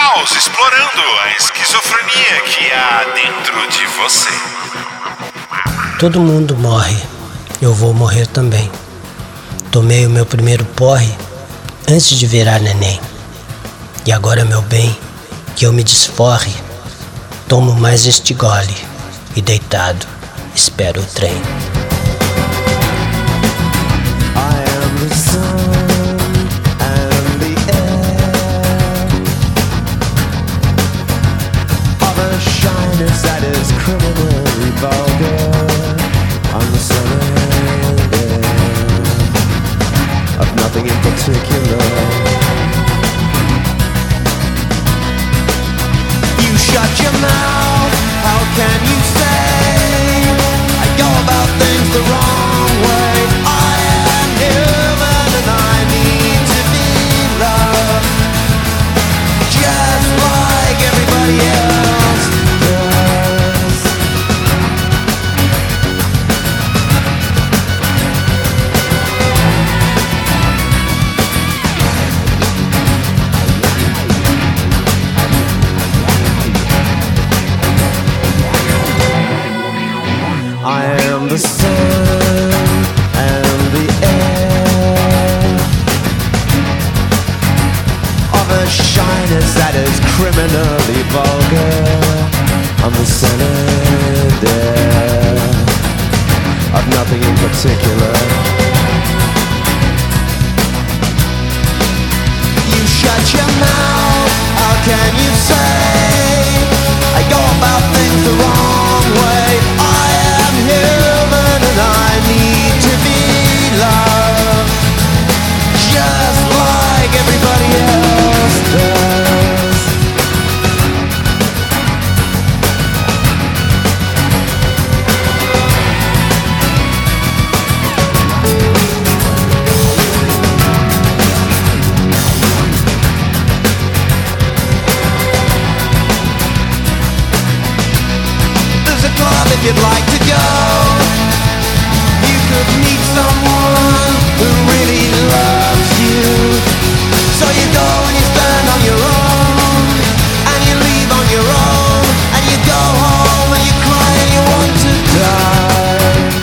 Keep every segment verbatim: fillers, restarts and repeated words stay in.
caos, explorando a esquizofrenia que há dentro de você. Todo mundo morre, eu vou morrer também. Tomei o meu primeiro porre antes de virar neném. E agora, meu bem, que eu me desforre, tomo mais este gole e deitado espero o trem. That is criminally vulgar. I'm the son of nothing in particular. You shut your mouth, how can you say I go about things the wrong way? I am human and I need to be loved, just like everybody else. The sun and the air of a shyness that is criminally vulgar. I'm the sun and air of nothing in particular. You shut your mouth, how can you say I go about things the wrong way? I am human and I need to be loved, just like everybody else does. There's a club if you'd like to go. You could meet someone who really loves you. So you go and you stand on your own, and you leave on your own, and you go home and you cry and you want to die.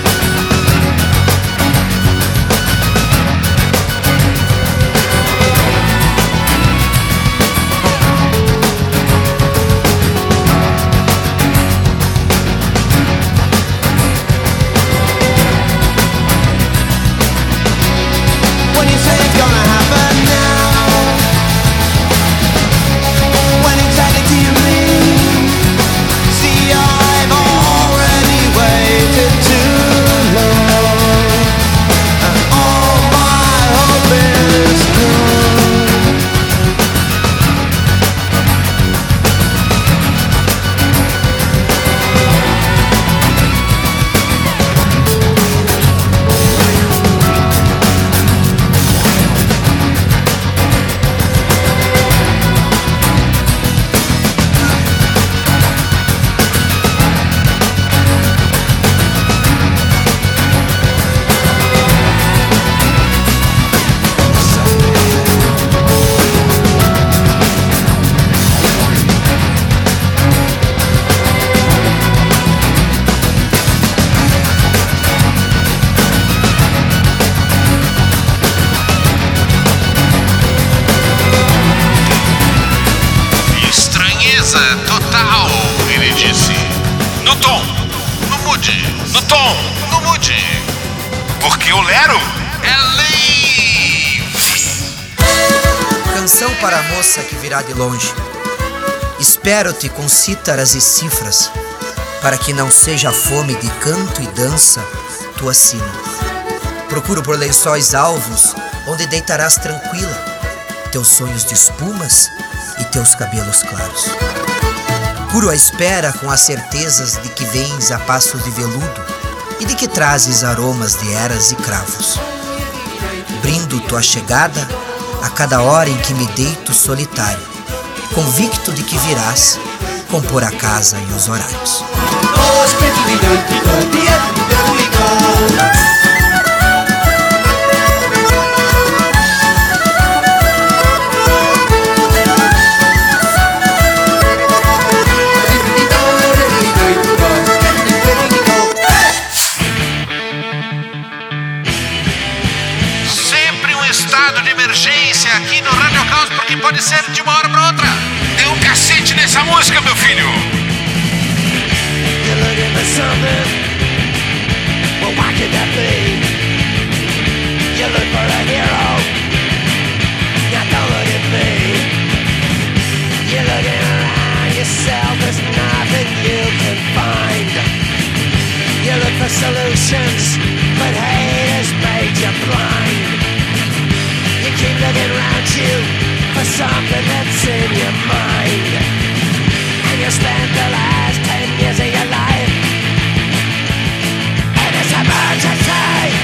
When you say it's gonna happen now, when exactly do you mean? See, I've already waited too long, and all my hope is gone. Estranheza total, ele disse. No tom, no mude, no tom, no mude. Porque o Lero é livre. Canção para a moça que virá de longe. Espero-te com cítaras e cifras, para que não seja fome de canto e dança tua sina. Procuro por lençóis alvos, onde deitarás tranquila teus sonhos de espumas e teus cabelos claros. Curo a espera com as certezas de que vens a passos de veludo e de que trazes aromas de eras e cravos. Brindo tua chegada a cada hora em que me deito solitário, convicto de que virás compor a casa e os horários. estado de emergência aqui no Radio Caos, porque pode ser de uma hora pra outra. Dê um cacete nessa música, meu filho. You're looking for something. Well, why could that be? You look for a hero. Now don't look at me. You're looking around yourself. There's nothing you can find. You look for solutions, but hate has made you blind. You keep looking around you for something that's in your mind. And you spend the last ten years of your life in this emergency.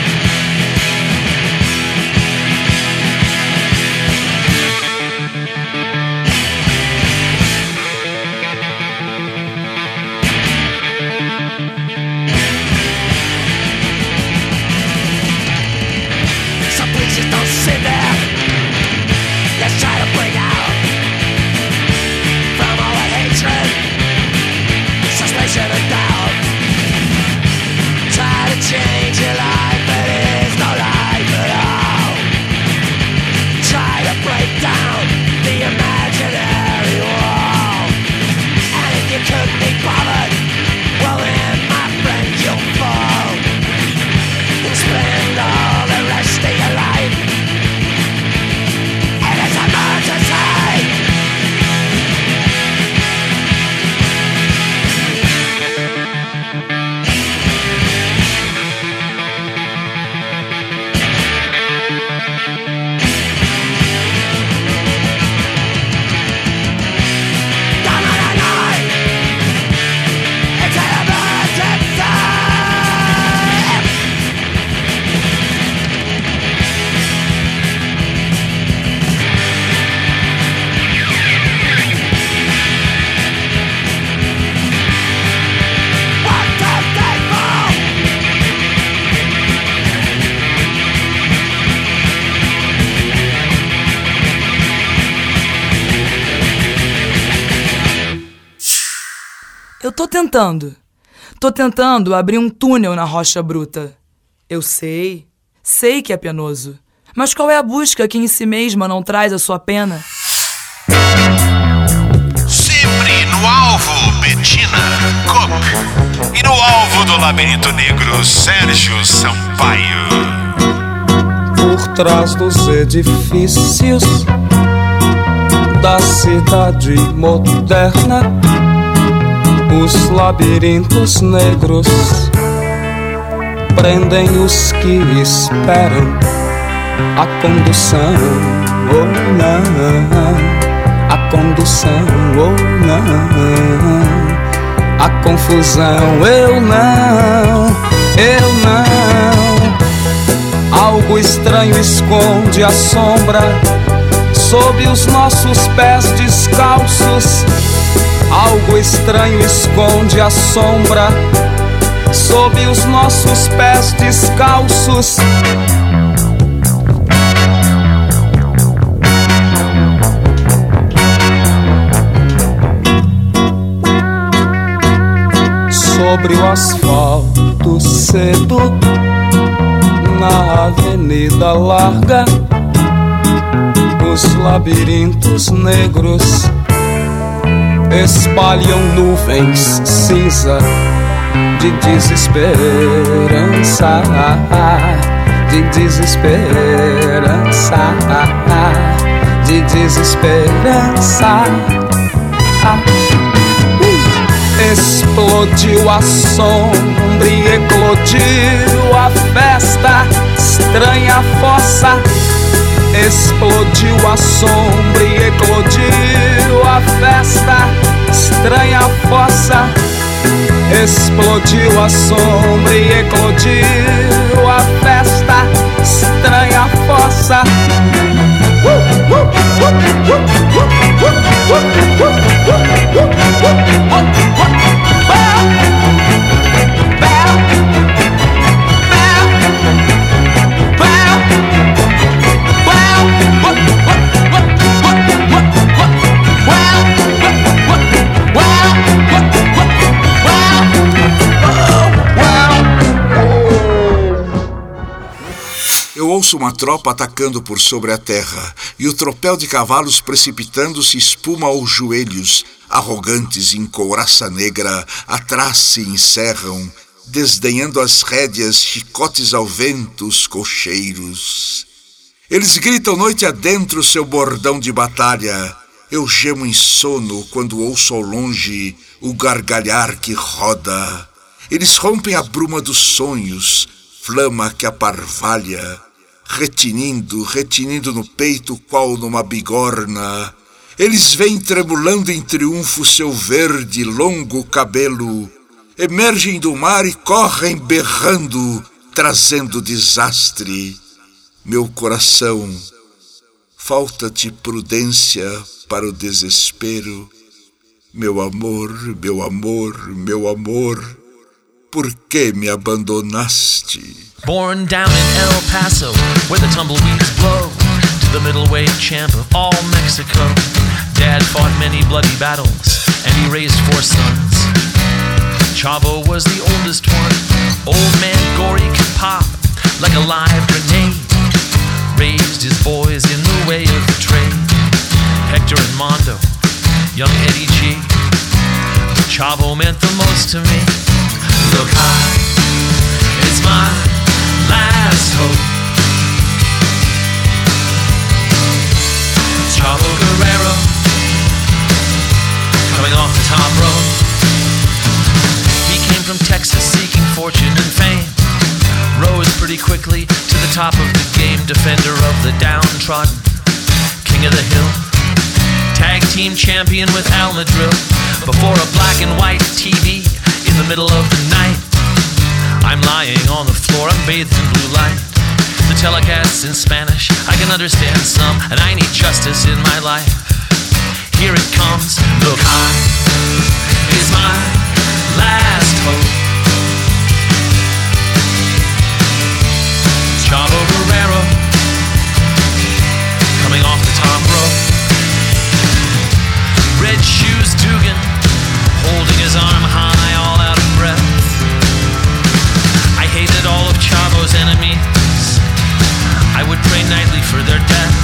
Just don't sit there. Let's try to break out from all the hatred, suspicion and doubt. Try to change your life, but it's no life at all. Try to break down the imaginary wall. And if you couldn't be bothered, well then, my friend, you'll fall and spend all the rest of your life. Eu tô tentando. Tô tentando abrir um túnel na rocha bruta. Eu sei, sei que é penoso. Mas qual é a busca que em si mesma não traz a sua pena? Sempre no alvo, Bettina Cook. E no alvo do Labirinto Negro, Sérgio Sampaio. Por trás dos edifícios da cidade moderna, os labirintos negros prendem os que esperam a condução ou não, a condução ou não, a confusão. Eu não, eu não. Algo estranho esconde a sombra sob os nossos pés descalços. Algo estranho esconde a sombra sob os nossos pés descalços. Sobre o asfalto cedo, na avenida larga, os labirintos negros espalham nuvens cinza de desesperança, de desesperança, de desesperança. Explodiu a sombra e eclodiu a festa, estranha fossa. Explodiu a sombra e eclodiu a festa, estranha fossa. Explodiu a sombra e eclodiu a festa, estranha fossa. Eu ouço uma tropa atacando por sobre a terra, e o tropel de cavalos precipitando-se espuma aos joelhos, arrogantes em couraça negra, atrás se encerram, desdenhando as rédeas, chicotes ao vento, os cocheiros. Eles gritam noite adentro seu bordão de batalha. Eu gemo em sono quando ouço ao longe o gargalhar que roda. Eles rompem a bruma dos sonhos, flama que aparvalha, retinindo, retinindo no peito qual numa bigorna. Eles vêm tremulando em triunfo seu verde, longo cabelo, emergem do mar e correm berrando, trazendo desastre. Meu coração, falta-te prudência para o desespero. Meu amor, meu amor, meu amor, por que me abandonaste? Born down in El Paso, where the tumbleweeds blow, to the middleweight champ of all Mexico. Dad fought many bloody battles, and he raised four sons. Chavo was the oldest one. Old man Gory could pop like a live grenade. Raised his boys in the way of the trade. Hector and Mondo, young Eddie G. Chavo meant the most to me. Look high, it's my last hope. Chavo Guerrero, coming off the top rope. He came from Texas seeking fortune and fame. Rose pretty quickly to the top of the game. Defender of the downtrodden, king of the hill. Tag team champion with Al Madril. Before a black and white T V in the middle of the night, I'm lying on the floor, I'm bathed in blue light. The telecast's in Spanish, I can understand some, and I need justice in my life. Here it comes, look high, it's my last hope. Chavo Guerrero, coming off the top rope. Red Shoes Dugan, holding his arm high, all out of breath. I hated all of Chavo's enemies. I would pray nightly for their death.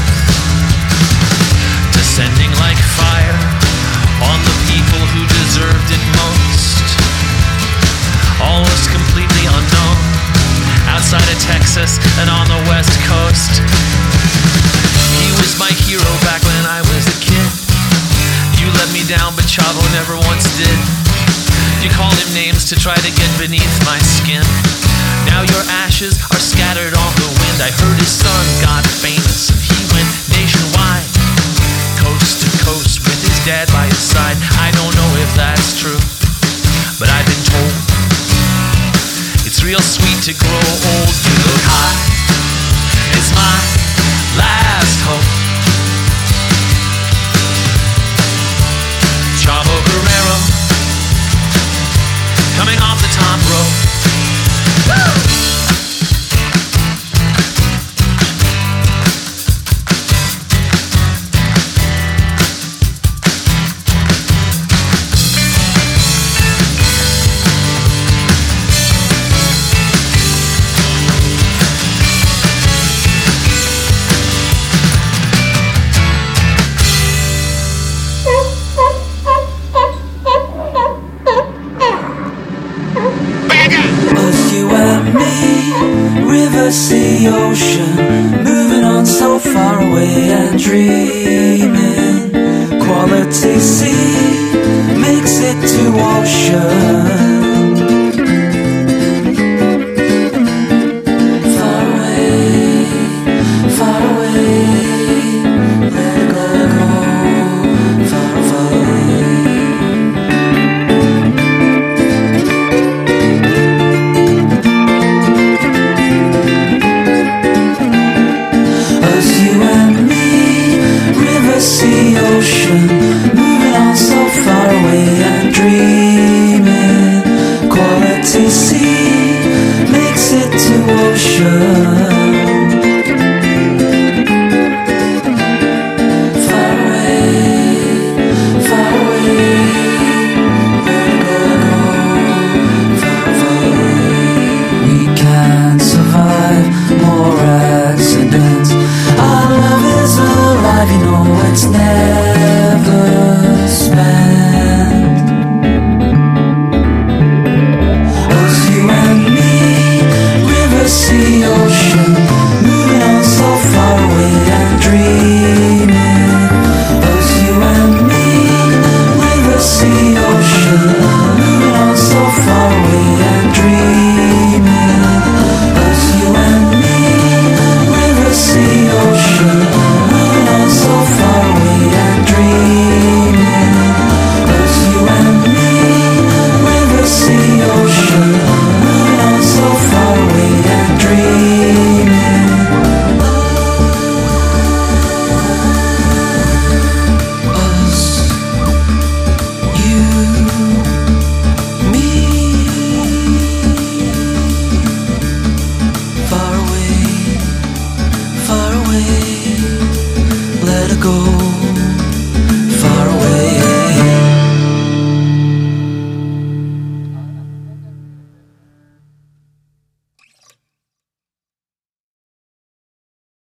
Descending like fire on the people who deserved it most. Almost completely unknown outside of Texas and on the West Coast. He was my hero back when I was a kid. You let me down, but Chavo never once did. You called him names to try to get beneath my skin. Now your ashes are scattered on the wind. I heard his son got famous and he went nationwide, coast to coast with his dad by his side. I don't know if that's true, but I've been told it's real sweet to grow old. You look high, it's my last hope. Chavo Guerrero, coming off the top rope. Woo! Sea, ocean, moving on so far away and dreaming. Quality sea makes it to ocean. Far away, far away, let it go, go, far, far away. Sea, ocean, moving on so far away and dreaming. to go.